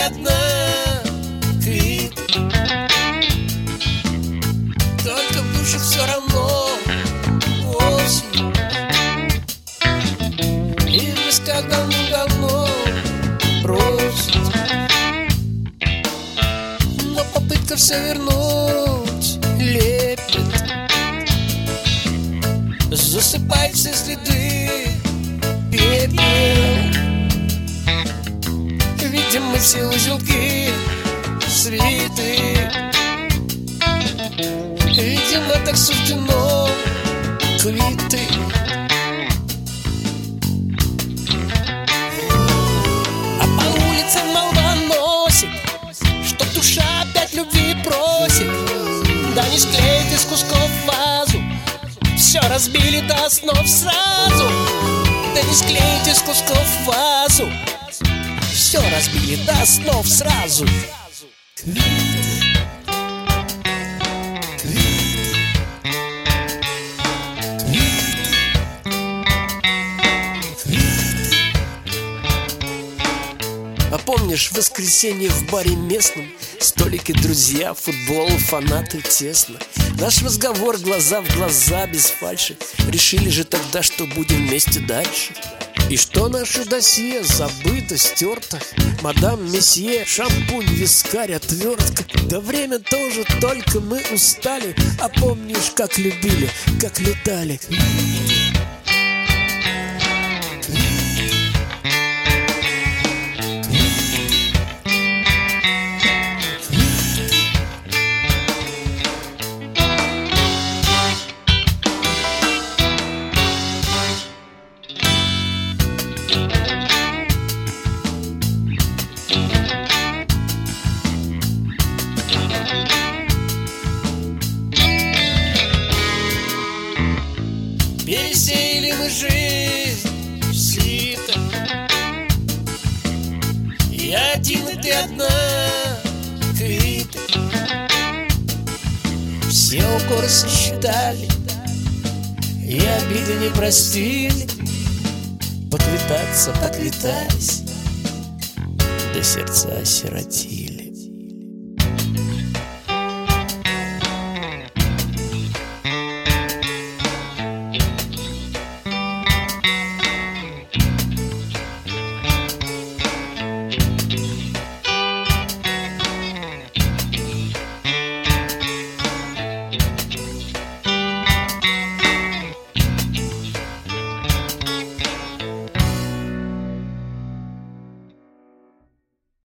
одна, квиты. Только в душе все равно осень. И в висках давно просит. Но попытка все вернуть лепит. Засыпает все следы пепел. Видим мы все узелки свиты. Видимо, так суждено, квиты. А по улицам молва носит, что душа опять любви просит. Да не склеит из кусков вазу, все разбили до основ сразу. Да не склеить из кусков вазу, все разбили до основ сразу. А помнишь, в воскресенье в баре местном столики, друзья, футбол, фанаты тесно. Наш разговор глаза в глаза, без фальши. Решили же тогда, что будем вместе дальше. И что наше досье забыто, стерто. Мадам, месье, шампунь, вискарь, отвертка. Да время тоже, только мы устали. А помнишь, как любили, как летали. Пересеяли мы жизнь в сито. Я один, и ты одна, квиты. Все укоры сосчитали и обиды не простили. Поквитаться поквитались, да сердца осиротили.